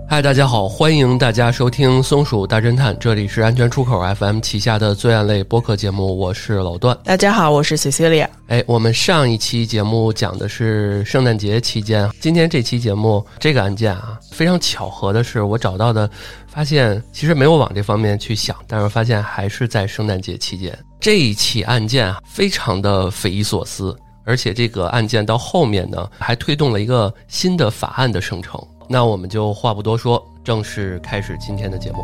嗨，大家好，欢迎大家收听松鼠大侦探，这里是安全出口 FM 旗下的罪案类播客节目，我是老段。 大家好，我是 Cecilia。 我们上一期节目讲的是圣诞节期间，今天这期节目这个案件啊，非常巧合的是我找到的发现其实没有往这方面去想，但是发现还是在圣诞节期间。这一起案件啊，非常的匪夷所思，而且这个案件到后面呢，还推动了一个新的法案的生成。那我们就话不多说，正式开始今天的节目。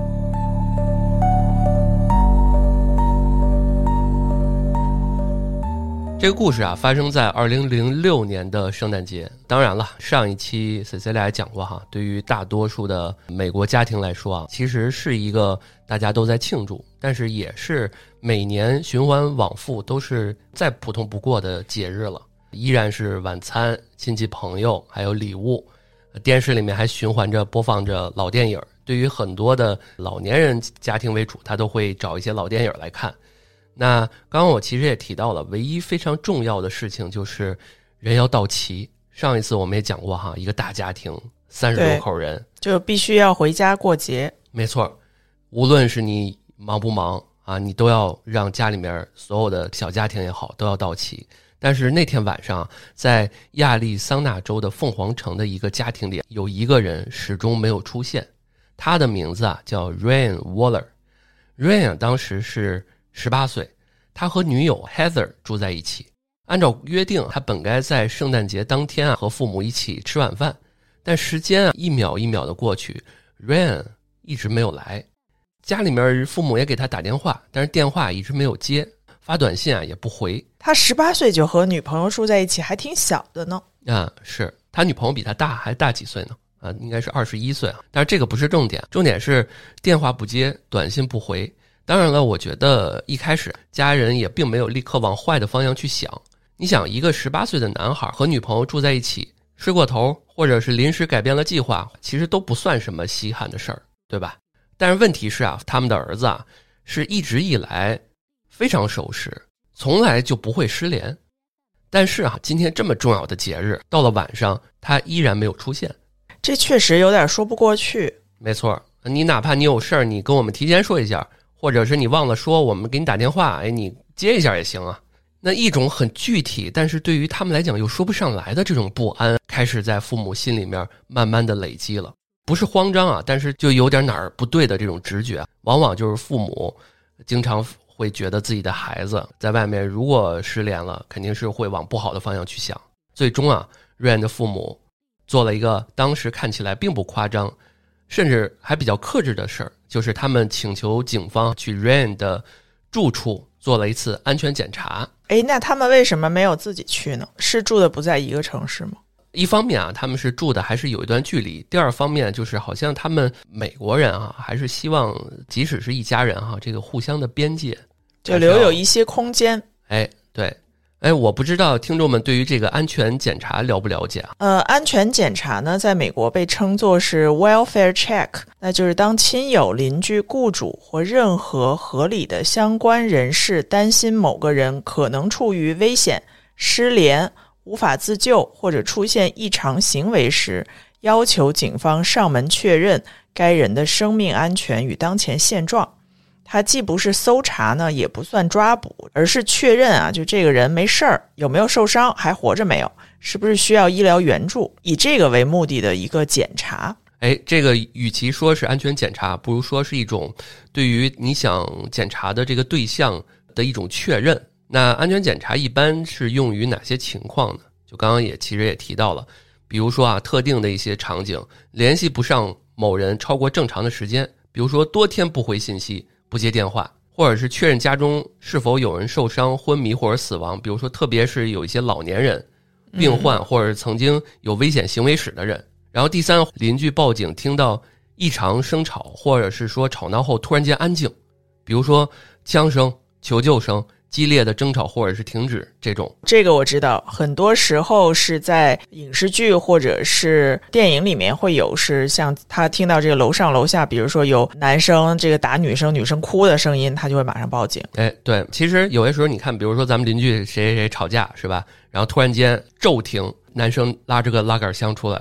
这个故事啊，发生在2006年的圣诞节。当然了，上一期 Cecilia 也讲过哈，对于大多数的美国家庭来说啊，其实是一个大家都在庆祝，但是也是每年循环往复，都是再普通不过的节日了。依然是晚餐、亲戚朋友，还有礼物。电视里面还循环着播放着老电影，对于很多的老年人家庭为主，他都会找一些老电影来看。那刚刚我其实也提到了，唯一非常重要的事情就是人要到齐。上一次我们也讲过哈，一个大家庭30多口人， 就必须要回家过节。 没错，无论是你忙不忙啊，你都要让家里面所有的小家庭也好，都要到齐。但是那天晚上，在亚利桑那州的凤凰城的一个家庭里，有一个人始终没有出现。他的名字啊叫 Ryan Waller。Ryan 当时是18岁，他和女友 Heather 住在一起。按照约定，他本该在圣诞节当天啊和父母一起吃晚饭，但时间啊一秒一秒的过去， Ryan 一直没有来。家里面父母也给他打电话，但是电话一直没有接，发短信啊也不回。 他18岁就和女朋友住在一起，还挺小的呢。 是他女朋友比他大，还大几岁呢？应该是21岁啊。但是这个不是重点，重点是电话不接，短信不回。当然了，我觉得一开始家人也并没有立刻往坏的方向去想。你想，一个18岁的男孩和女朋友住在一起，睡过头或者是临时改变了计划，其实都不算什么稀罕的事儿，对吧？但是问题是啊，他们的儿子啊是一直以来非常守时，从来就不会失联。但是啊，今天这么重要的节日，到了晚上他依然没有出现， 这确实有点说不过去。 没错，你哪怕你有事儿，你跟我们提前说一下，或者是你忘了说，我们给你打电话，你接一下也行啊。那一种很具体，但是对于他们来讲又说不上来的这种不安，开始在父母心里面慢慢的累积了。不是慌张啊，但是就有点哪儿不对的这种直觉。往往就是父母经常会觉得自己的孩子在外面如果失联了，肯定是会往不好的方向去想。最终啊，瑞安的父母做了一个当时看起来并不夸张，甚至还比较克制的事儿，就是他们请求警方去瑞安的住处做了一次安全检查。 那他们为什么没有自己去呢？是住的不在一个城市吗？ 一方面啊，他们是住的还是有一段距离。第二方面就是好像他们美国人啊，还是希望即使是一家人啊，这个互相的边界就留有一些空间。 对。我不知道听众们对于这个安全检查了不了解啊？ 安全检查呢，在美国被称作是 welfare check， 那就是当亲友、邻居、雇主或任何合理的相关人士担心某个人可能处于危险、失联、无法自救或者出现异常行为时，要求警方上门确认该人的生命安全与当前现状。它既不是搜查呢，也不算抓捕，而是确认啊，就这个人没事儿，有没有受伤，还活着没有，是不是需要医疗援助，以这个为目的的一个检查。 这个与其说是安全检查，不如说是一种对于你想检查的这个对象的一种确认。那安全检查一般是用于哪些情况呢？就刚刚其实也提到了，比如说啊，特定的一些场景，联系不上某人超过正常的时间，比如说多天不回信息、不接电话，或者是确认家中是否有人受伤、昏迷或者死亡，比如说特别是有一些老年人、病患或者曾经有危险行为史的人。然后第三，邻居报警听到异常声吵，或者是说吵闹后突然间安静，比如说枪声、求救声、激烈的争吵或者是停止这种。 这个我知道，很多时候是在影视剧或者是电影里面会有，是像他听到这个楼上楼下，比如说有男生这个打女生，女生哭的声音，他就会马上报警。 哎，对，其实有些时候你看，比如说咱们邻居谁谁谁吵架是吧，然后突然间骤停，男生拉着个拉杆箱出来了，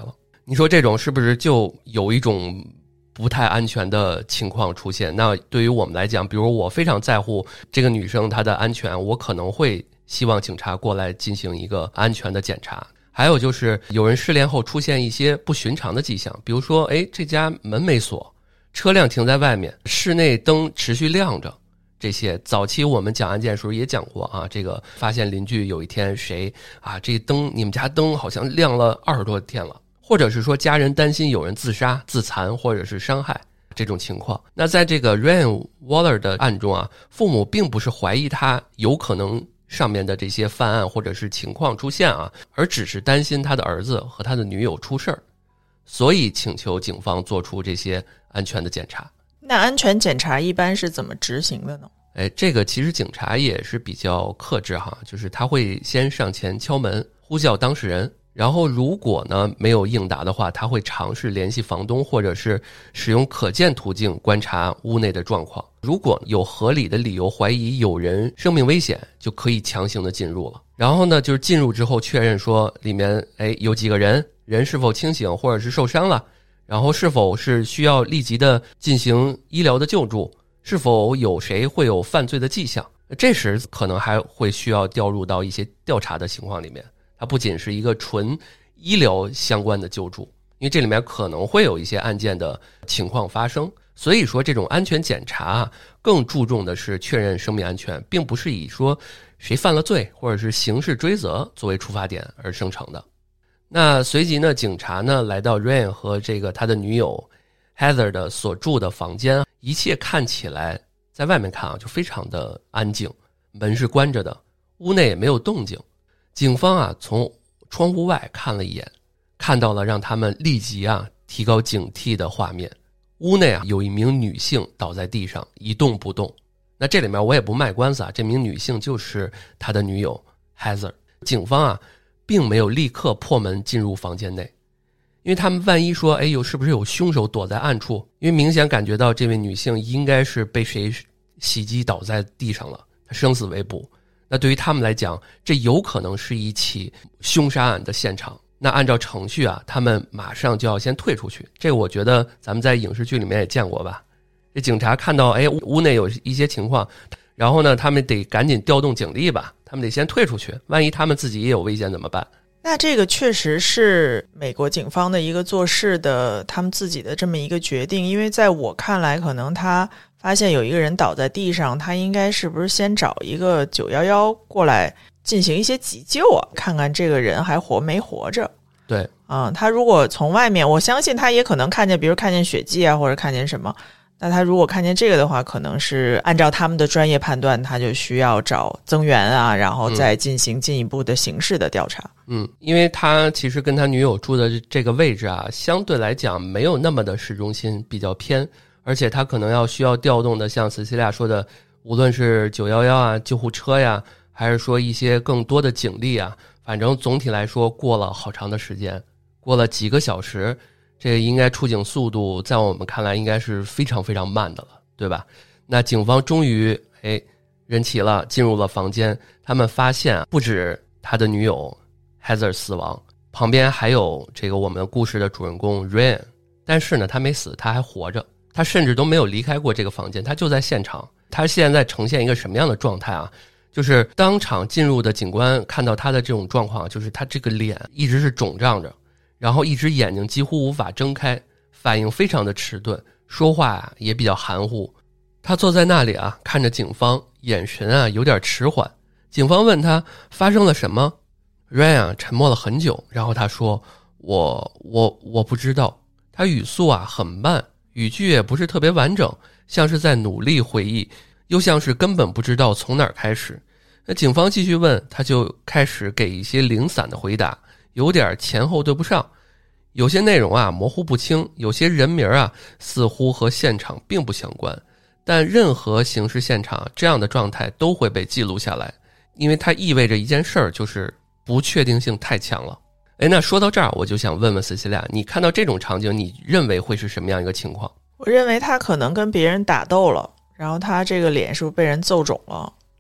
你说这种是不是就有一种不太安全的情况出现？那对于我们来讲，比如我非常在乎这个女生她的安全，我可能会希望警察过来进行一个安全的检查。还有就是有人失联后出现一些不寻常的迹象，比如说这家门没锁，车辆停在外面，室内灯持续亮着，这些早期我们讲案件的时候也讲过啊，这个发现邻居有一天谁啊，这灯你们家灯好像亮了20多天了，或者是说家人担心有人自杀、自残或者是伤害这种情况。那在这个 Ryan Waller 的案中啊，父母并不是怀疑他有可能上面的这些犯案或者是情况出现啊，而只是担心他的儿子和他的女友出事儿，所以请求警方做出这些安全的检查。 那安全检查一般是怎么执行的呢？ 这个其实警察也是比较克制哈，就是他会先上前敲门，呼叫当事人，然后如果呢没有应答的话，他会尝试联系房东，或者是使用可见途径观察屋内的状况。如果有合理的理由怀疑有人生命危险，就可以强行的进入了。然后呢，就是进入之后确认说里面有几个人是否清醒或者是受伤了，然后是否是需要立即的进行医疗的救助，是否有谁会有犯罪的迹象。这时可能还会需要调入到一些调查的情况里面，它不仅是一个纯医疗相关的救助，因为这里面可能会有一些案件的情况发生。所以说这种安全检查更注重的是确认生命安全，并不是以说谁犯了罪或者是刑事追责作为出发点而生成的。那随即呢，警察呢来到 Ryan 和这个他的女友 Heather 的所住的房间，一切看起来在外面看就非常的安静，门是关着的，屋内也没有动静。警方从窗户外看了一眼，看到了让他们立即提高警惕的画面。屋内有一名女性倒在地上一动不动。那这里面我也不卖关子这名女性就是他的女友 Heather。 警方并没有立刻破门进入房间内，因为他们万一说是不是有凶手躲在暗处，因为明显感觉到这位女性应该是被谁袭击倒在地上了，她生死未卜。那对于他们来讲，这有可能是一起凶杀案的现场。那按照程序他们马上就要先退出去。这个我觉得咱们在影视剧里面也见过吧。这警察看到屋内有一些情况，然后呢他们得赶紧调动警力吧，他们得先退出去，万一他们自己也有危险怎么办？ 那这个确实是美国警方的一个做事的他们自己的这么一个决定。因为在我看来，可能他发现有一个人倒在地上，他应该是不是先找一个911过来进行一些急救看看这个人还活没活着。 对他如果从外面，我相信他也可能看见，比如看见血迹或者看见什么，那他如果看见这个的话，可能是按照他们的专业判断，他就需要找增援然后再进行进一步的刑事的调查。 因为他其实跟他女友住的这个位置相对来讲没有那么的市中心，比较偏，而且他可能需要调动的，像斯西利亚说的，无论是911救护车还是说一些更多的警力反正总体来说过了好长的时间，过了几个小时，这应该出警速度在我们看来应该是非常非常慢的了，对吧？那警方终于人齐了，进入了房间，他们发现不止他的女友 Heather 死亡，旁边还有这个我们故事的主人公 Ryan， 但是呢他没死，他还活着，他甚至都没有离开过这个房间，他就在现场。他现在呈现一个什么样的状态就是当场进入的警官看到他的这种状况，就是他这个脸一直是肿胀着，然后一只眼睛几乎无法睁开，反应非常的迟钝，说话也比较含糊。他坐在那里看着警方，眼神有点迟缓。警方问他发生了什么， Ryan 沉默了很久，然后他说我不知道。他语速很慢，语句也不是特别完整，像是在努力回忆，又像是根本不知道从哪儿开始。那警方继续问，他就开始给一些零散的回答，有点前后对不上，有些内容模糊不清，有些人名似乎和现场并不相关。但任何刑事现场这样的状态都会被记录下来，因为它意味着一件事儿，就是不确定性太强了。那说到这儿，我就想问问斯西利亚，你看到这种场景，你认为会是什么样一个情况？ 我认为他可能跟别人打斗了，然后他这个脸是不是被人揍肿了，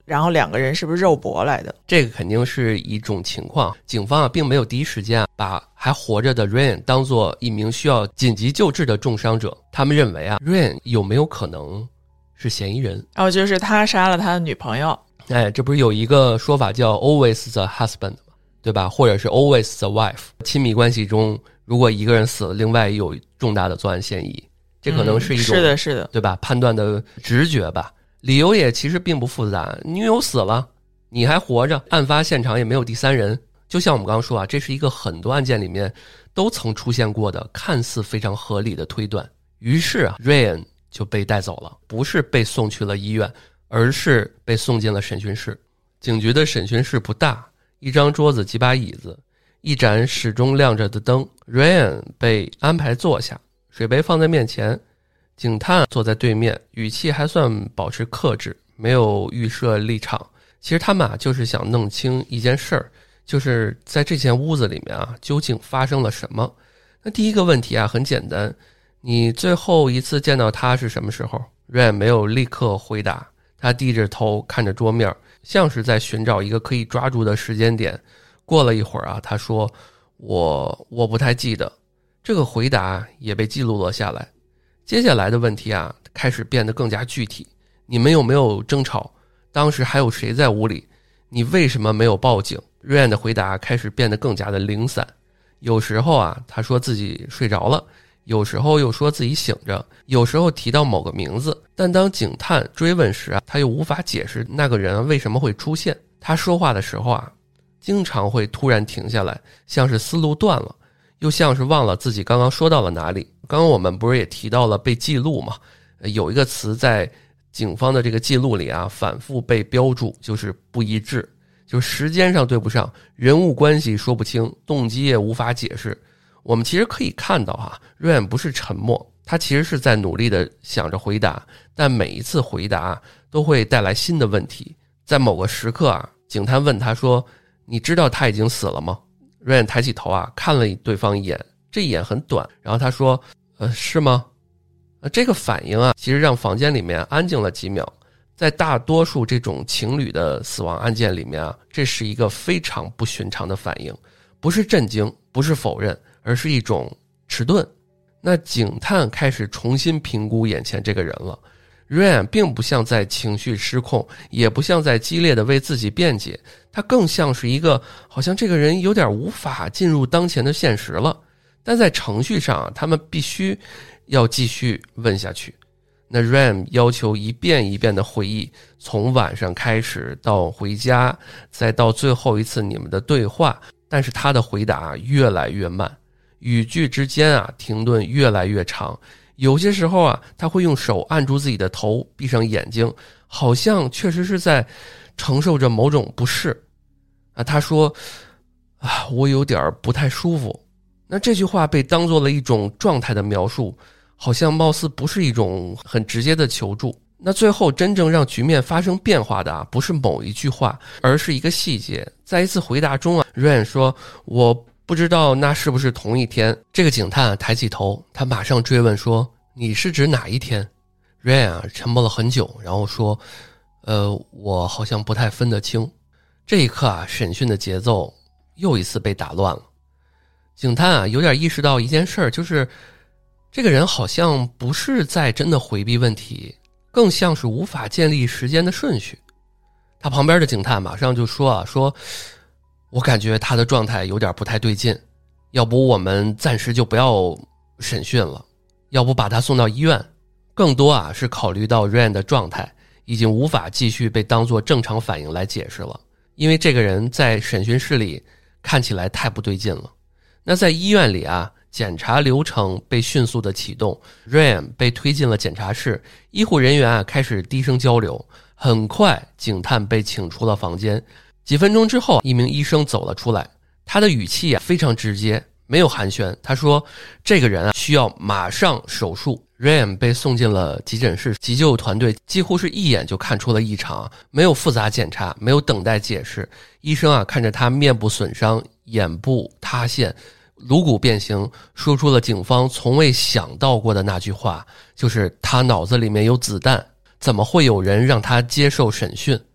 然后2个人是不是肉搏来的？ 这个肯定是一种情况。警方并没有第一时间把还活着的 Ryan 当作一名需要紧急救治的重伤者，他们认为Ryan 有没有可能是嫌疑人？ 就是他杀了他的女朋友。 这不是有一个说法叫 always the husband 吗？对吧？或者是 always the wife。亲密关系中，如果一个人死了，另外有重大的作案嫌疑，这可能是一种是的， 对吧？判断的直觉吧。理由也其实并不复杂，女友死了，你还活着，案发现场也没有第三人。就像我们刚刚说这是一个很多案件里面都曾出现过的看似非常合理的推断。于是Ryan 就被带走了，不是被送去了医院，而是被送进了审讯室。警局的审讯室不大，一张桌子几把椅子，一盏始终亮着的灯。 Ryan 被安排坐下，水杯放在面前，警探坐在对面，语气还算保持克制，没有预设立场。其实他们就是想弄清一件事儿，就是在这间屋子里面究竟发生了什么。那第一个问题很简单，你最后一次见到他是什么时候？ Ryan 没有立刻回答，他低着头看着桌面，像是在寻找一个可以抓住的时间点。过了一会儿他说我不太记得。这个回答也被记录了下来。接下来的问题开始变得更加具体。你们有没有争吵？当时还有谁在屋里？你为什么没有报警？ Ryan 的回答开始变得更加的零散。有时候他说自己睡着了，有时候又说自己醒着，有时候提到某个名字，但当警探追问时他又无法解释那个人为什么会出现。他说话的时候经常会突然停下来，像是思路断了，又像是忘了自己刚刚说到了哪里。刚刚我们不是也提到了被记录吗？有一个词在警方的这个记录里反复被标注，就是不一致，就是时间上对不上，人物关系说不清，动机也无法解释。我们其实可以看到Ryan 不是沉默，他其实是在努力的想着回答，但每一次回答都会带来新的问题。在某个时刻警探问他说，你知道他已经死了吗？ Ryan 抬起头看了对方一眼，这一眼很短，然后他说是吗？这个反应其实让房间里面安静了几秒。在大多数这种情侣的死亡案件里面这是一个非常不寻常的反应，不是震惊，不是否认，而是一种迟钝。那警探开始重新评估眼前这个人了。 Ryan 并不像在情绪失控，也不像在激烈的为自己辩解，他更像是一个好像这个人有点无法进入当前的现实了。但在程序上他们必须要继续问下去。那 Ryan 要求一遍一遍的回忆，从晚上开始到回家，再到最后一次你们的对话，但是他的回答越来越慢，语句之间停顿越来越长。有些时候他会用手按住自己的头，闭上眼睛，好像确实是在承受着某种不适。他说我有点不太舒服。那这句话被当作了一种状态的描述，好像貌似不是一种很直接的求助。那最后真正让局面发生变化的不是某一句话，而是一个细节。在一次回答中Ryan 说我不知道那是不是同一天。这个警探抬起头，他马上追问说你是指哪一天？ Ryan 沉默了很久，然后说我好像不太分得清。这一刻审讯的节奏又一次被打乱了。警探有点意识到一件事，就是这个人好像不是在真的回避问题，更像是无法建立时间的顺序。他旁边的警探马上就说我感觉他的状态有点不太对劲，要不我们暂时就不要审讯了，要不把他送到医院。更多是考虑到 Ryan 的状态已经无法继续被当作正常反应来解释了，因为这个人在审讯室里看起来太不对劲了。那在医院里检查流程被迅速的启动， Ryan 被推进了检查室，医护人员开始低声交流。很快警探被请出了房间。几分钟之后，一名医生走了出来，他的语气非常直接，没有寒暄。他说这个人需要马上手术。 Ryan 被送进了急诊室，急救团队几乎是一眼就看出了异常，没有复杂检查，没有等待解释。医生看着他面部损伤，眼部塌陷，颅骨变形，说出了警方从未想到过的那句话，就是他脑子里面有子弹，怎么会有人让他接受审讯？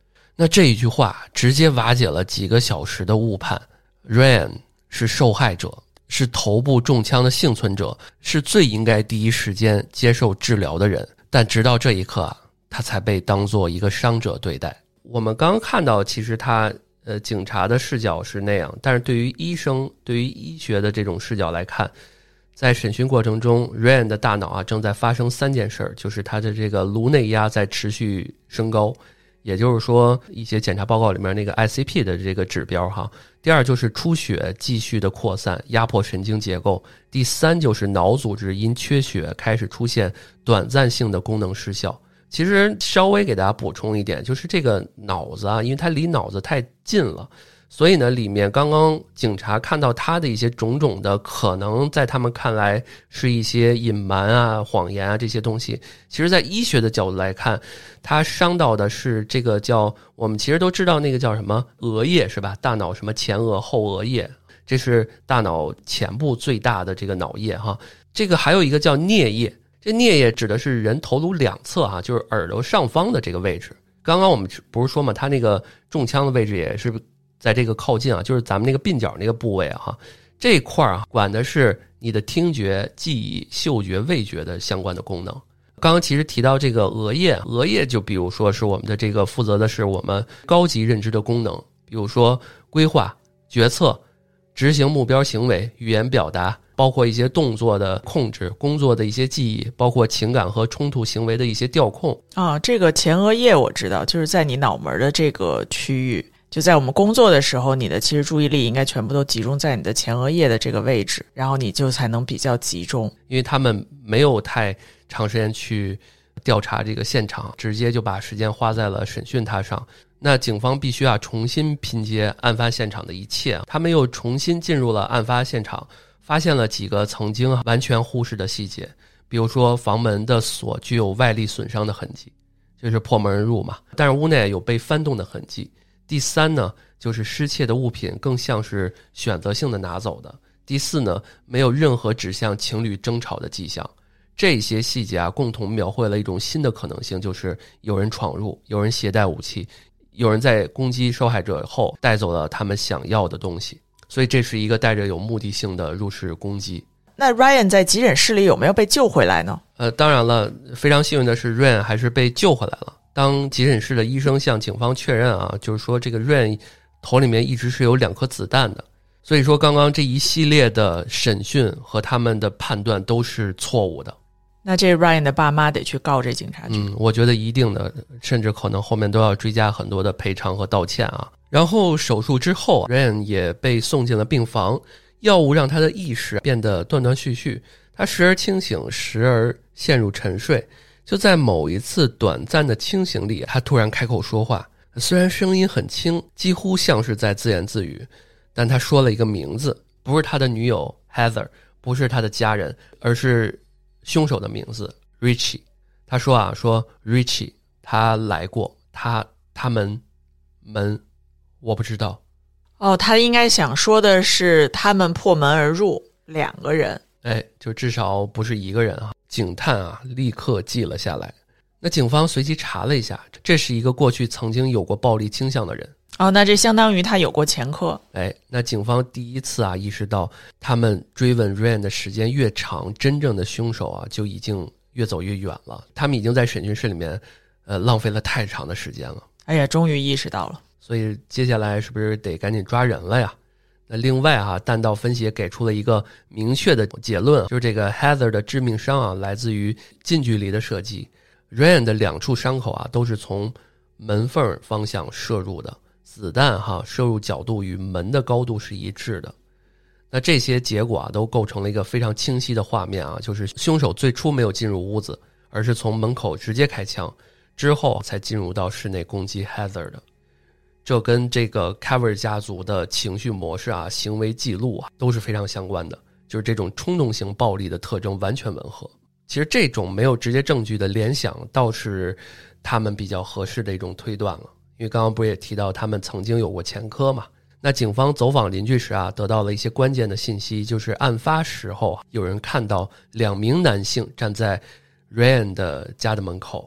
那这一句话直接瓦解了几个小时的误判。Ryan 是受害者，是头部中枪的幸存者，是最应该第一时间接受治疗的人，但直到这一刻啊，他才被当作一个伤者对待。我们刚刚看到其实他警察的视角是那样，但是对于医生，对于医学的这种视角来看，在审讯过程中 Ryan 的大脑啊正在发生3件事，就是他的这个颅内压在持续升高，也就是说一些检查报告里面那个 ICP 的这个指标哈。第二就是出血继续的扩散，压迫神经结构。第三就是脑组织因缺血开始出现短暂性的功能失效。其实稍微给大家补充一点，就是这个脑子啊，因为它离脑子太近了，所以呢里面刚刚警察看到他的一些种种的可能在他们看来是一些隐瞒啊、谎言啊这些东西，其实在医学的角度来看，他伤到的是这个叫，我们其实都知道那个叫什么额叶是吧，大脑什么前额后额叶，这是大脑前部最大的这个脑叶哈。这个还有一个叫颞叶，这颞叶指的是人头颅两侧啊，就是耳朵上方的这个位置。刚刚我们不是说嘛，他那个中枪的位置也是在这个靠近啊，就是咱们那个鬓角那个部位啊，这一块啊管的是你的听觉、记忆、嗅觉、味觉的相关的功能。刚刚其实提到这个额叶，额叶就比如说是我们的这个负责的是我们高级认知的功能，比如说规划、决策、执行目标行为、语言表达，包括一些动作的控制、工作的一些记忆，包括情感和冲突行为的一些调控。 这个前额叶我知道，就是在你脑门的这个区域，就在我们工作的时候，你的其实注意力应该全部都集中在你的前额叶的这个位置，然后你就才能比较集中。 因为他们没有太长时间去调查这个现场，直接就把时间花在了审讯他上。那警方必须重新拼接案发现场的一切，他们又重新进入了案发现场，发现了几个曾经完全忽视的细节，比如说房门的锁具有外力损伤的痕迹，就是破门而入嘛，但是屋内有被翻动的痕迹。第三呢，就是失窃的物品更像是选择性的拿走的。第四呢，没有任何指向情侣争吵的迹象。这些细节共同描绘了一种新的可能性，就是有人闯入，有人携带武器，有人在攻击受害者后带走了他们想要的东西。所以这是一个带着有目的性的入室攻击。 那 Ryan 在急诊室里有没有被救回来呢？ 当然了，非常幸运的是 Ryan 还是被救回来了。当急诊室的医生向警方确认就是说这个 Ryan 头里面一直是有2颗子弹的，所以说刚刚这一系列的审讯和他们的判断都是错误的。 那这 Ryan 的爸妈得去告这警察局。 我觉得一定的，甚至可能后面都要追加很多的赔偿和道歉啊。然后手术之后 Ryan 也被送进了病房，药物让他的意识变得断断续续，他时而清醒，时而陷入沉睡。就在某一次短暂的清醒里，他突然开口说话，虽然声音很轻，几乎像是在自言自语，但他说了一个名字，不是他的女友 Heather， 不是他的家人，而是凶手的名字 Richie。 他说说 Richie 他来过，他们我不知道。 他应该想说的是他们破门而入2个人， 就至少不是1个人啊。警探立刻记了下来。那警方随即查了一下，这是一个过去曾经有过暴力倾向的人。 那这相当于他有过前科。 那警方第一次意识到，他们追问 Ryan 的时间越长，真正的凶手就已经越走越远了。他们已经在审讯室里面浪费了太长的时间了。 终于意识到了。 所以接下来是不是得赶紧抓人了呀？那另外弹道分析也给出了一个明确的结论，就是这个 Heather 的致命伤来自于近距离的射击。Ryan 的2处伤口都是从门缝方向射入的，子弹射入角度与门的高度是一致的。那这些结果都构成了一个非常清晰的画面就是凶手最初没有进入屋子，而是从门口直接开枪，之后才进入到室内攻击 Heather 的。这跟这个 Carver 家族的情绪模式行为记录都是非常相关的，就是这种冲动性暴力的特征完全吻合。其实这种没有直接证据的联想倒是他们比较合适的一种推断了，因为刚刚不是也提到他们曾经有过前科嘛。那警方走访邻居时得到了一些关键的信息，就是案发时候有人看到2名男性站在 Ryan 的家的门口，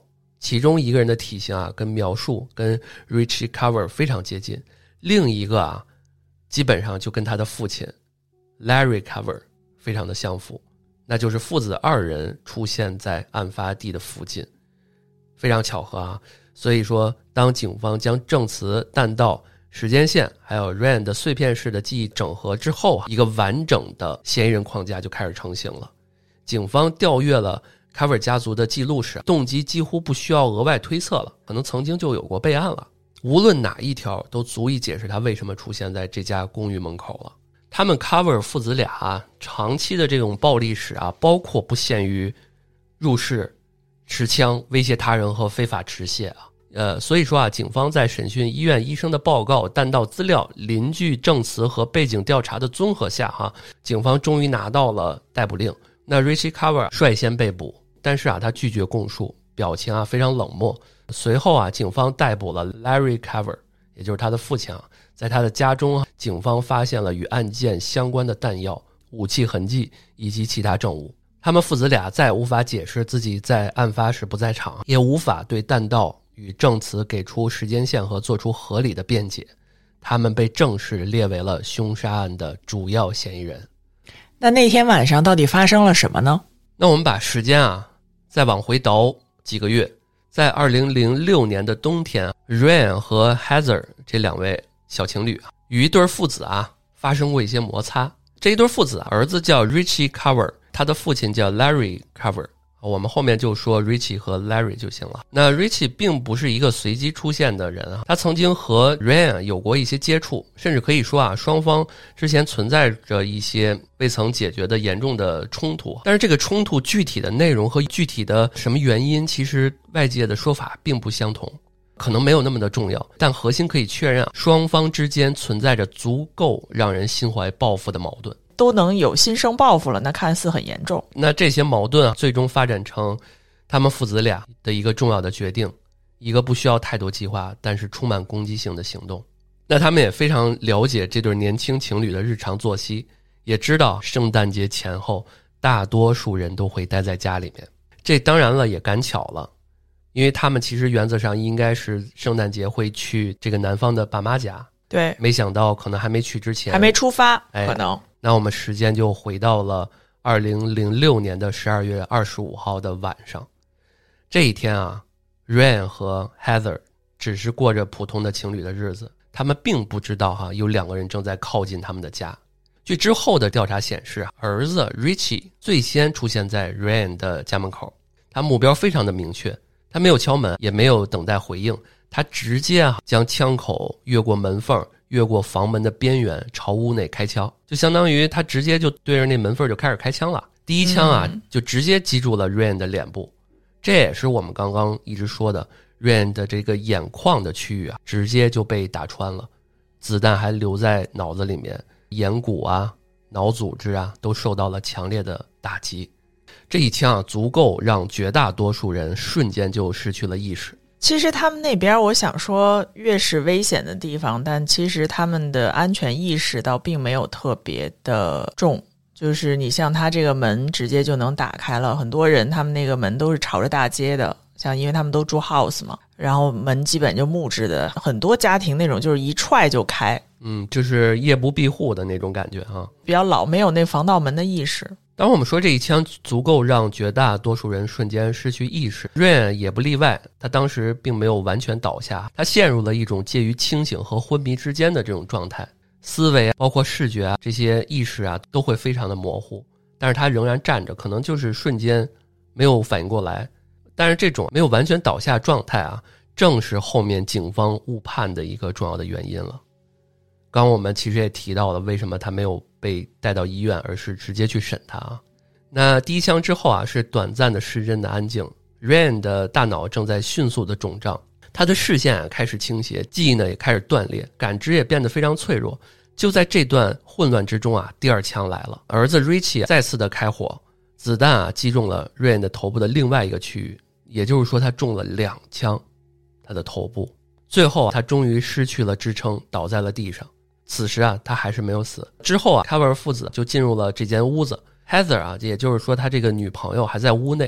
其中一个人的体型啊跟描述跟 Richie Carver 非常接近，另一个啊基本上就跟他的父亲 Larry Carver 非常的相符，那就是父子二人出现在案发地的附近，非常巧合啊。所以说当警方将证词、弹道、时间线还有 Ryan 的碎片式的记忆整合之后，一个完整的嫌疑人框架就开始成型了。警方调阅了 Carver 家族的记录时，动机几乎不需要额外推测了，可能曾经就有过备案了，无论哪一条都足以解释他为什么出现在这家公寓门口了。他们 Carver 父子俩长期的这种暴力史啊，包括不限于入室、持枪、威胁他人和非法持械啊。所以说啊，警方在审讯医院医生的报告、弹道资料、邻居证词和背景调查的综合下警方终于拿到了逮捕令。那 Richie Carver 率先被捕，但是他拒绝供述，表情非常冷漠。随后警方逮捕了 Larry Carver， 也就是他的父亲在他的家中，警方发现了与案件相关的弹药、武器痕迹以及其他证物。他们父子俩再无法解释自己在案发时不在场，也无法对弹道与证词给出时间线和做出合理的辩解，他们被正式列为了凶杀案的主要嫌疑人。 那天晚上到底发生了什么呢？ 那我们把时间再往回倒几个月，在2006年的冬天，Ryan 和 Heather 这两位小情侣与一对父子发生过一些摩擦。这一对父子儿子叫 Richie Carver， 他的父亲叫 Larry Carver，我们后面就说 Richie 和 Larry 就行了。那 Richie 并不是一个随机出现的人他曾经和 Ryan 有过一些接触，甚至可以说双方之前存在着一些未曾解决的严重的冲突。但是这个冲突具体的内容和具体的什么原因，其实外界的说法并不相同，可能没有那么的重要，但核心可以确认双方之间存在着足够让人心怀报复的矛盾。 都能有心生报复了，那看似很严重。 那这些矛盾最终发展成他们父子俩的一个重要的决定，一个不需要太多计划但是充满攻击性的行动。那他们也非常了解这对年轻情侣的日常作息，也知道圣诞节前后大多数人都会待在家里面。这当然了也赶巧了，因为他们其实原则上应该是圣诞节会去这个男方的爸妈家， 对， 没想到可能还没去之前， 还没出发，可能。 那我们时间就回到了2006年的12月25号的晚上。这一天Ryan 和 Heather 只是过着普通的情侣的日子，他们并不知道有两个人正在靠近他们的家。据之后的调查显示，儿子 Richie 最先出现在 Ryan 的家门口，他目标非常的明确，他没有敲门，也没有等待回应，他直接将枪口越过门缝，越过房门的边缘朝屋内开枪，就相当于他直接就对着那门缝就开始开枪了。第一枪就直接击中了 Ryan 的脸部，这也是我们刚刚一直说的 Ryan 的这个眼眶的区域直接就被打穿了，子弹还留在脑子里面，眼骨脑组织都受到了强烈的打击。这一枪足够让绝大多数人瞬间就失去了意识。 其实他们那边我想说越是危险的地方，但其实他们的安全意识倒并没有特别的重，就是你像他这个门直接就能打开了，很多人他们那个门都是朝着大街的，像因为他们都住 house 嘛，然后门基本就木质的，很多家庭那种就是一踹就开， 就是夜不闭户的那种感觉比较老，没有那防盗门的意识。 当我们说这一枪足够让绝大多数人瞬间失去意识， Ryan 也不例外，他当时并没有完全倒下，他陷入了一种介于清醒和昏迷之间的这种状态，思维包括视觉这些意识都会非常的模糊，但是他仍然站着，可能就是瞬间没有反应过来。但是这种没有完全倒下状态正是后面警方误判的一个重要的原因了。刚我们其实也提到了为什么他没有被带到医院，而是直接去审他那第一枪之后是短暂的失真的安静， Ryan 的大脑正在迅速的肿胀，他的视线开始倾斜，记忆呢也开始断裂，感知也变得非常脆弱。就在这段混乱之中第二枪来了，儿子 Richie 再次的开火，子弹击中了 Ryan 的头部的另外一个区域，也就是说他中了2枪，他的头部。最后他终于失去了支撑，倒在了地上。此时他还是没有死。之后Carver 父子就进入了这间屋子， Heather 也就是说他这个女朋友还在屋内，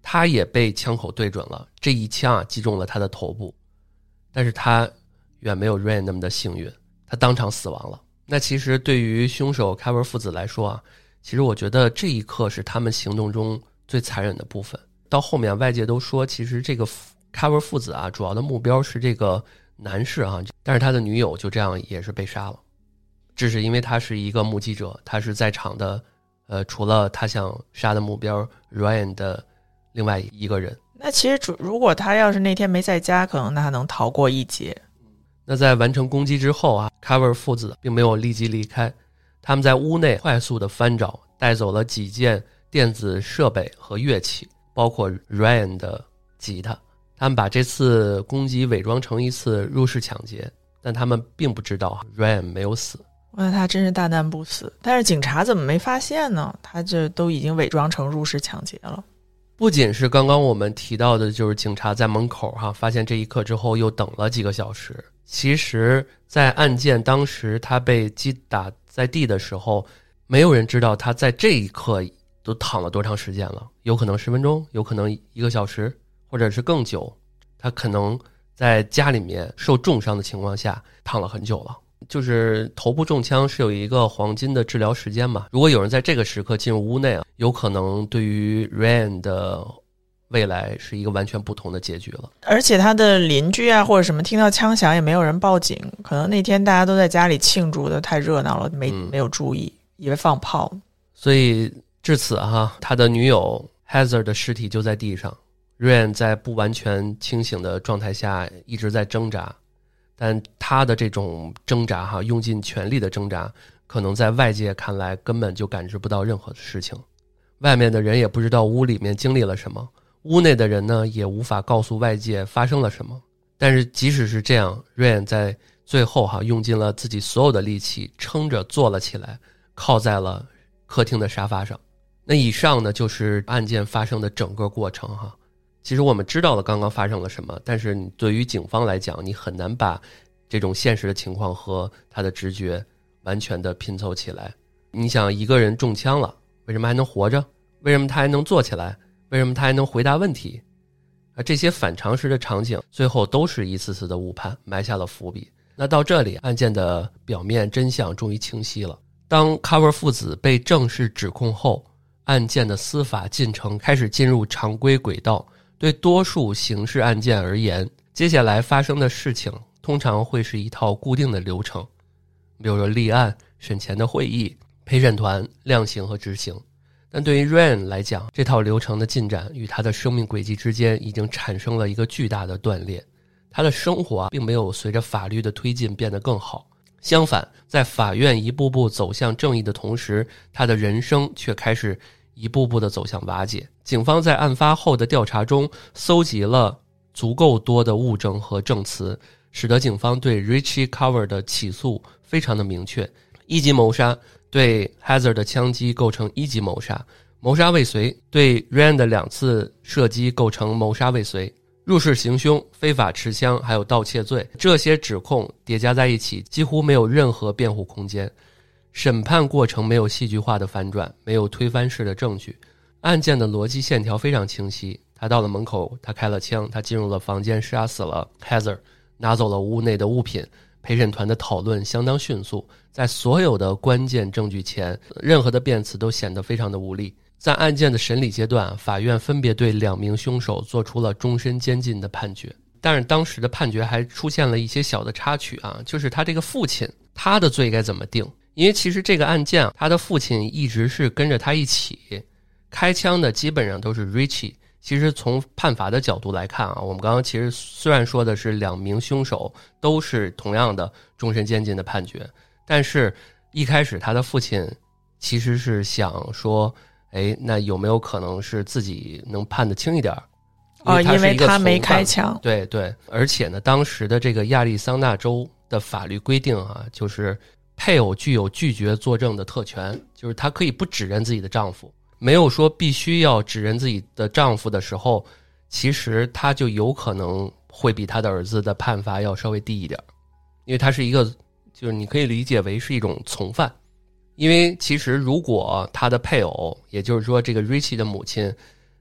他也被枪口对准了，这一枪啊击中了他的头部，但是他远没有 Ryan 那么的幸运，他当场死亡了。那其实对于凶手 Carver 父子来说啊，其实我觉得这一刻是他们行动中最残忍的部分。到后面外界都说，其实这个 Carver 父子啊，主要的目标是这个男士啊，但是他的女友就这样也是被杀了。只是因为他是一个目击者，他是在场的，除了他想杀的目标 Ryan 的另外一个人。 那其实如果他要是那天没在家，可能他能逃过一劫。 那在完成攻击之后啊 ，Carver 父子并没有立即离开，他们在屋内快速的翻找，带走了几件电子设备和乐器，包括 Ryan 的吉他。他们把这次攻击伪装成一次入室抢劫，但他们并不知道 Ryan 没有死。 那他真是大难不死，但是警察怎么没发现呢？他这都已经伪装成入室抢劫了。 不仅是刚刚我们提到的，就是警察在门口发现这一刻之后又等了几个小时。其实在案件当时他被击打在地的时候，没有人知道他在这一刻都躺了多长时间了，有可能10分钟，有可能1个小时，或者是更久。他可能在家里面受重伤的情况下躺了很久了。就是头部中枪是有一个黄金的治疗时间嘛，如果有人在这个时刻进入屋内啊，有可能对于 Ryan 的未来是一个完全不同的结局了。 而且他的邻居啊或者什么听到枪响也没有人报警，可能那天大家都在家里庆祝的太热闹了，没有注意，以为放炮。 所以至此他的女友 Heather 的尸体就在地上， Ryan 在不完全清醒的状态下一直在挣扎，但他的这种挣扎用尽全力的挣扎，可能在外界看来根本就感知不到任何的事情。外面的人也不知道屋里面经历了什么，屋内的人呢也无法告诉外界发生了什么。但是即使是这样， Ryan 在最后用尽了自己所有的力气，撑着坐了起来，靠在了客厅的沙发上。那以上呢就是案件发生的整个过程其实我们知道了刚刚发生了什么，但是你对于警方来讲，你很难把这种现实的情况和他的直觉完全的拼凑起来。你想，一个人中枪了，为什么还能活着？为什么他还能坐起来？为什么他还能回答问题？这些反常识的场景最后都是一次次的误判，埋下了伏笔。那到这里，案件的表面真相终于清晰了。当 Carver 父子被正式指控后，案件的司法进程开始进入常规轨道。对多数刑事案件而言，接下来发生的事情通常会是一套固定的流程，比如说立案、审前的会议、陪审团、量刑和执行。但对于 Ryan 来讲，这套流程的进展与他的生命轨迹之间已经产生了一个巨大的断裂。他的生活并没有随着法律的推进变得更好，相反，在法院一步步走向正义的同时，他的人生却开始一步步的走向瓦解。警方在案发后的调查中搜集了足够多的物证和证词，使得警方对 Richie Carver 的起诉非常的明确。一级谋杀，对 Heather 的枪击构成一级谋杀；谋杀未遂，对 Ryan 的2次射击构成谋杀未遂；入室行凶、非法持枪还有盗窃罪，这些指控叠加在一起，几乎没有任何辩护空间。审判过程没有戏剧化的反转，没有推翻式的证据，案件的逻辑线条非常清晰。他到了门口，他开了枪，他进入了房间，杀死了 Heather， 拿走了屋内的物品。陪审团的讨论相当迅速，在所有的关键证据前，任何的辩词都显得非常的无力。在案件的审理阶段，法院分别对2名凶手做出了终身监禁的判决。但是当时的判决还出现了一些小的插曲就是他这个父亲，他的罪该怎么定？因为其实这个案件他的父亲一直是跟着他一起开枪的，基本上都是 Richie。其实从判罚的角度来看我们刚刚其实虽然说的是2名凶手都是同样的终身监禁的判决，但是一开始他的父亲其实是想说那有没有可能是自己能判得轻一点因为他没开枪。 对对，而且呢当时的这个亚利桑那州的法律规定就是配偶具有拒绝作证的特权，就是她可以不指认自己的丈夫，没有说必须要指认自己的丈夫的时候，其实她就有可能会比她的儿子的判罚要稍微低一点，因为她是一个，就是你可以理解为是一种从犯。因为其实如果她的配偶，也就是说这个 Richie 的母亲，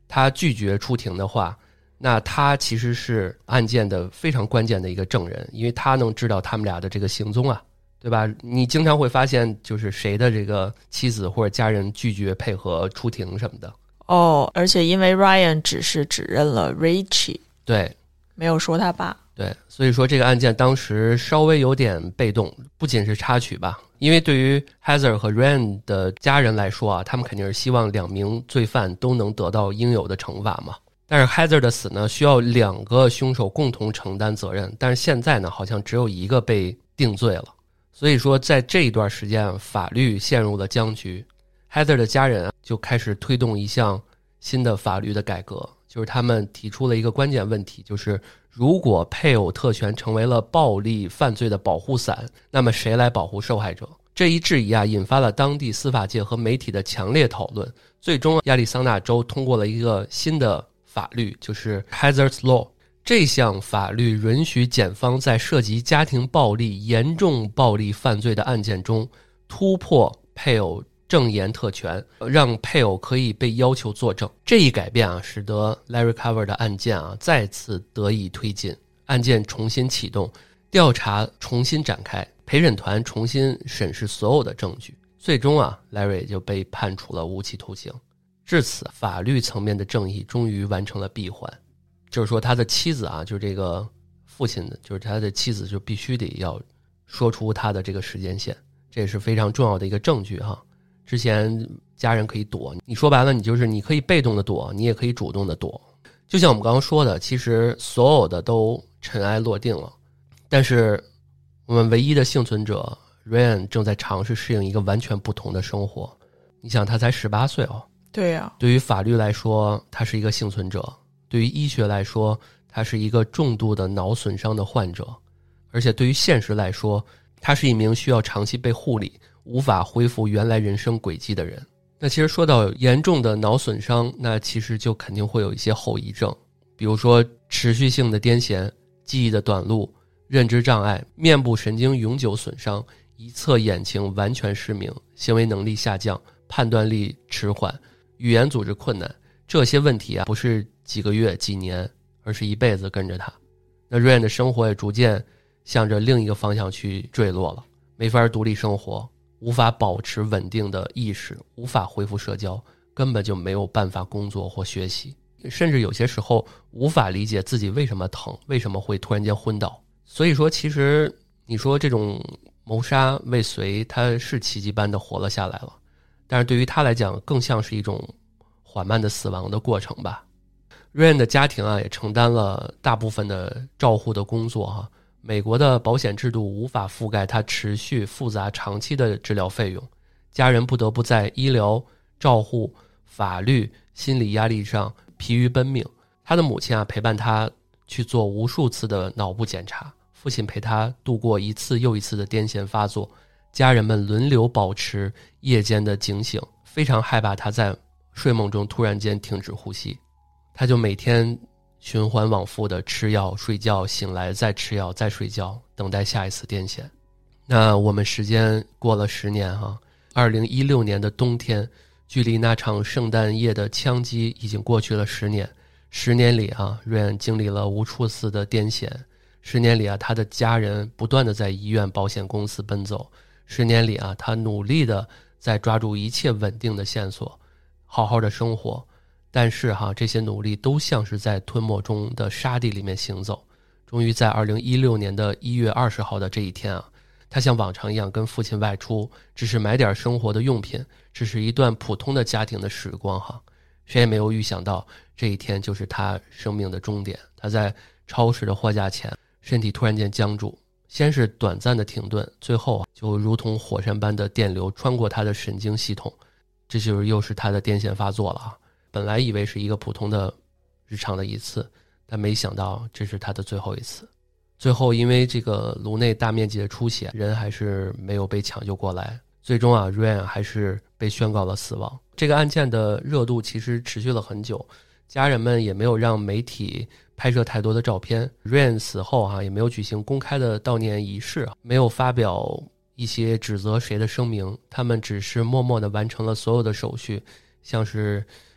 他拒绝出庭的话，那他其实是案件的非常关键的一个证人，因为他能知道他们俩的这个行踪啊，对吧？你经常会发现就是谁的这个妻子或者家人拒绝配合出庭什么的。 而且因为 Ryan 只是指认了 Richie， 对， 没有说他爸。 对，所以说这个案件当时稍微有点被动，不仅是插曲吧，因为对于 Heather 和 Ryan 的家人来说啊，他们肯定是希望2名罪犯都能得到应有的惩罚嘛。但是 Heather 的死呢，需要2个凶手共同承担责任，但是现在呢，好像只有一个被定罪了。所以说在这一段时间，法律陷入了僵局。Heather 的家人就开始推动一项新的法律的改革，就是他们提出了一个关键问题，就是如果配偶特权成为了暴力犯罪的保护伞，那么谁来保护受害者？这一质疑啊，引发了当地司法界和媒体的强烈讨论。最终亚利桑那州通过了一个新的法律，就是 Heather's Law。 这项法律允许检方在涉及家庭暴力、严重暴力犯罪的案件中突破配偶证言特权，让配偶可以被要求作证。这一改变啊，使得 Larry Cover 的案件啊再次得以推进，案件重新启动，调查重新展开，陪审团重新审视所有的证据。最终啊 Larry 就被判处了无期徒刑。至此，法律层面的正义终于完成了闭环。就是说他的妻子啊，就是这个父亲的，就是他的妻子就必须得要说出他的这个时间线，这也是非常重要的一个证据哈。之前家人可以躲，你说白了你可以被动的躲，你也可以主动的躲。就像我们刚刚说的，其实所有的都尘埃落定了，但是我们唯一的幸存者 Ryan 正在尝试适应一个完全不同的生活。你想他才18岁哦。 对呀， 对于法律来说他是一个幸存者，对于医学来说他是一个重度的脑损伤的患者，而且对于现实来说他是一名需要长期被护理、无法恢复原来人生轨迹的人。那其实说到严重的脑损伤，那其实就肯定会有一些后遗症，比如说持续性的癫痫、记忆的短路、认知障碍、面部神经永久损伤、一侧眼睛完全失明、行为能力下降、判断力迟缓、语言组织困难。这些问题啊，不是几个月几年，而是一辈子跟着他。那 Ryan 的生活也逐渐向着另一个方向去坠落了，没法独立生活，无法保持稳定的意识，无法恢复社交，根本就没有办法工作或学习，甚至有些时候无法理解自己为什么疼，为什么会突然间昏倒。所以说其实你说这种谋杀未遂他是奇迹般的活了下来了，但是对于他来讲更像是一种缓慢的死亡的过程吧。Ryan 的家庭啊也承担了大部分的照护的工作哈。美国的保险制度无法覆盖他持续复杂长期的治疗费用，家人不得不在医疗、照护、法律、心理压力上疲于奔命。他的母亲啊陪伴他去做无数次的脑部检查，父亲陪他度过一次又一次的癫痫发作，家人们轮流保持夜间的警醒，非常害怕他在睡梦中突然间停止呼吸。他就每天循环往复的吃药、睡觉，醒来再吃药、再睡觉，等待下一次癫痫。那我们时间过了10年哈，2016年的冬天，距离那场圣诞夜的枪击已经过去了10年。10年里啊 Ryan 经历了无数次的癫痫。10年里啊，他的家人不断的在医院、保险公司奔走。10年里啊，他努力的在抓住一切稳定的线索，好好的生活。但是这些努力都像是在吞没中的沙地里面行走。终于在2016年的1月20号的这一天啊，他像往常一样跟父亲外出，只是买点生活的用品，只是一段普通的家庭的时光谁也没有预想到这一天就是他生命的终点。他在超市的货架前，身体突然间僵住，先是短暂的停顿，最后就如同火山般的电流穿过他的神经系统。这就是又是他的癫痫发作了本来以为是一个普通的日常的一次，但没想到这是他的最后一次。最后因为这个颅内大面积的出血，人还是没有被抢救过来，最终Ryan 还是被宣告了死亡。这个案件的热度其实持续了很久，家人们也没有让媒体拍摄太多的照片。 Ryan 死后也没有举行公开的悼念仪式，没有发表一些指责谁的声明，他们只是默默地完成了所有的手续，像是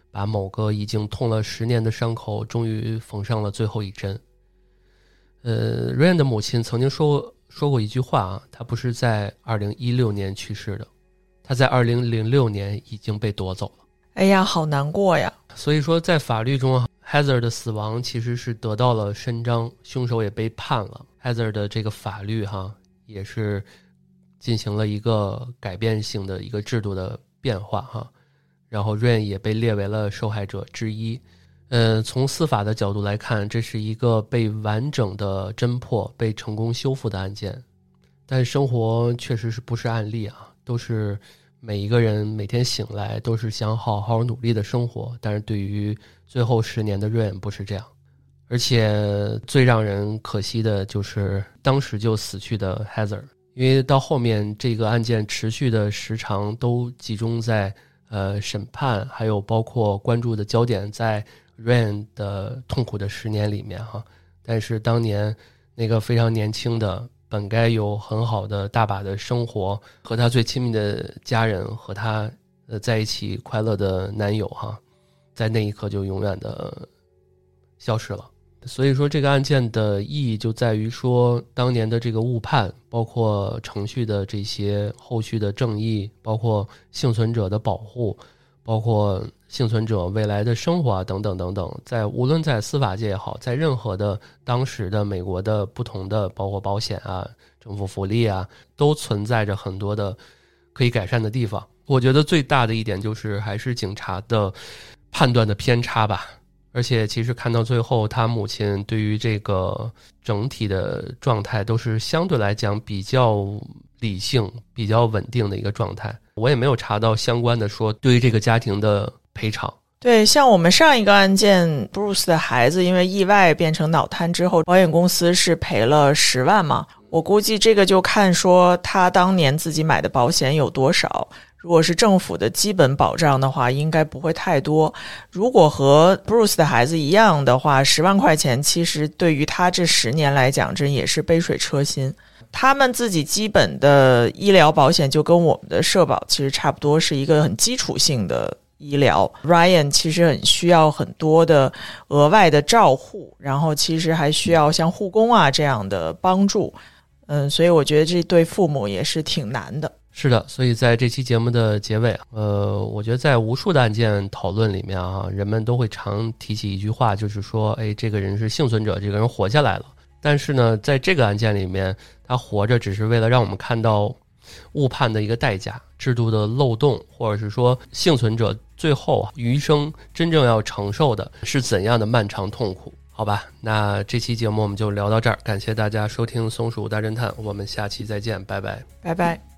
把某个已经痛了10年的伤口终于缝上了最后一针。Ryan 的母亲曾经说过一句话啊，他不是在2016年去世的，他在2006年已经被夺走了。 哎呀，好难过呀。 所以说在法律中 Heather 的死亡其实是得到了伸张，凶手也被判了， Heather 的这个法律也是进行了一个改变性的一个制度的变化然后 Ryan 也被列为了受害者之一。从司法的角度来看，这是一个被完整的侦破、被成功修复的案件。但生活确实是不是案例都是每一个人每天醒来都是想好好努力的生活，但是对于最后10年的 Ryan 不是这样。而且最让人可惜的就是当时就死去的 Heather， 因为到后面这个案件持续的时长都集中在审判，还有包括关注的焦点在 Ryan 的痛苦的10年里面但是当年那个非常年轻的本该有很好的大把的生活，和他最亲密的家人和他在一起快乐的男友在那一刻就永远的消失了。所以说这个案件的意义就在于说，当年的这个误判，包括程序的这些后续的正义，包括幸存者的保护，包括幸存者未来的生活等等等等，在无论在司法界也好，在任何的当时的美国的不同的包括保险政府福利都存在着很多的可以改善的地方。我觉得最大的一点就是还是警察的判断的偏差吧。而且其实看到最后，他母亲对于这个整体的状态都是相对来讲比较理性、比较稳定的一个状态。我也没有查到相关的说对于这个家庭的赔偿。 对，像我们上一个案件 Bruce 的孩子因为意外变成脑瘫之后，保险公司是赔了10万嘛，我估计这个就看说他当年自己买的保险有多少，如果是政府的基本保障的话应该不会太多，如果和 Bruce 的孩子一样的话，10万块钱其实对于他这10年来讲真也是杯水车薪。他们自己基本的医疗保险就跟我们的社保其实差不多，是一个很基础性的医疗。 Ryan 其实很需要很多的额外的照护，然后其实还需要像护工这样的帮助。所以我觉得这对父母也是挺难的。 是的，所以在这期节目的结尾我觉得在无数的案件讨论里面人们都会常提起一句话，就是说这个人是幸存者，这个人活下来了。但是呢，在这个案件里面，他活着只是为了让我们看到误判的一个代价，制度的漏洞，或者是说幸存者最后余生真正要承受的是怎样的漫长痛苦。好吧，那这期节目我们就聊到这儿，感谢大家收听松鼠大侦探，我们下期再见，拜拜， 拜拜。